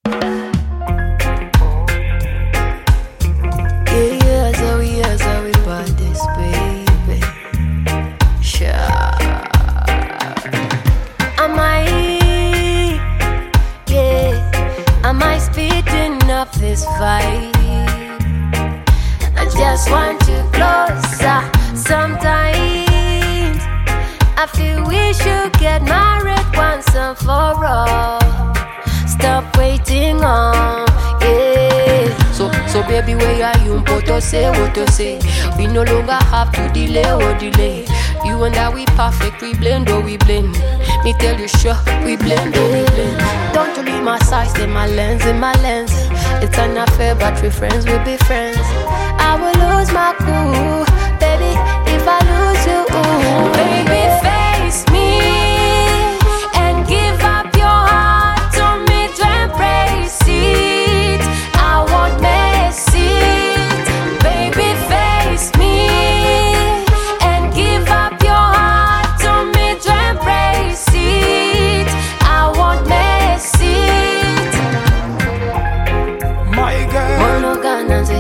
Yeah, so we bought this, baby. Sure. Am I speeding up this fight? I just want you closer. Sometimes I feel we should get married once and for all. Stop waiting on, yeah. So baby, where are you? What to say? We no longer have to delay. You and I, we perfect, we blend, we blend. Me tell you, sure, we blend, we blend. Don't you be my size, in my lens. It's an affair, but we friends, we'll be friends. I will lose my cool, baby, if I lose you. Baby, face me and give up your heart to me to embrace it. I won't miss it. Baby, face me and give up your heart to me to embrace it. I won't miss it. My girl, Bono gananze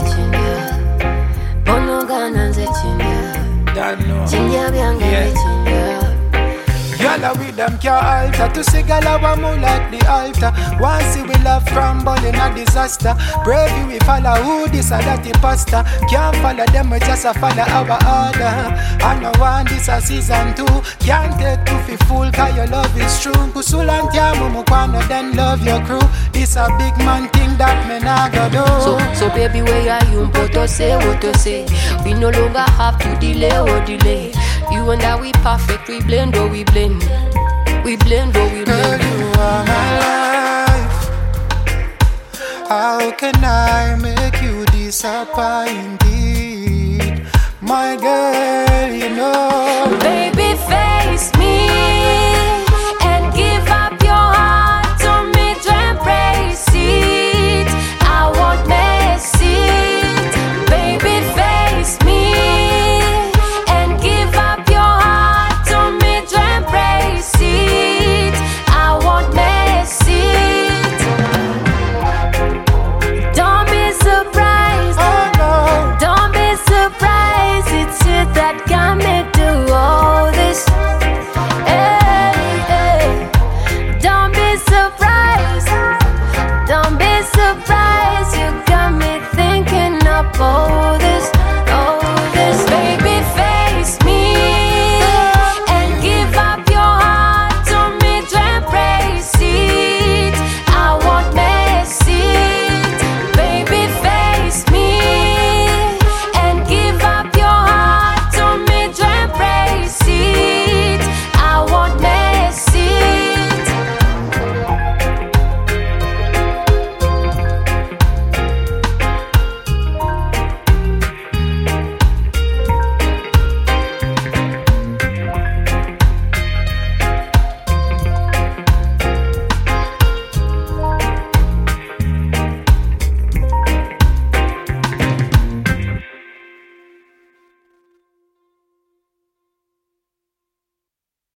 chinya, chinya byanga chinya. Gala with them can't alter. To say gala wa more like the altar. Once we love crumble in a disaster. Brave we follow who this and that imposter. Can't follow them, we just a follow our order. I know one this a season 2. Can't take to fi fool cause your love is true. Kusulan tiamu mukwana then love your crew. This a big man thing that me nah go do. So baby, where are you? What to say? We no longer have to delay. You and I, we perfect, we blend, we blend. We blend, we blend. Girl, you are my life. How can I make you disappointed? My girl, you know. Baby,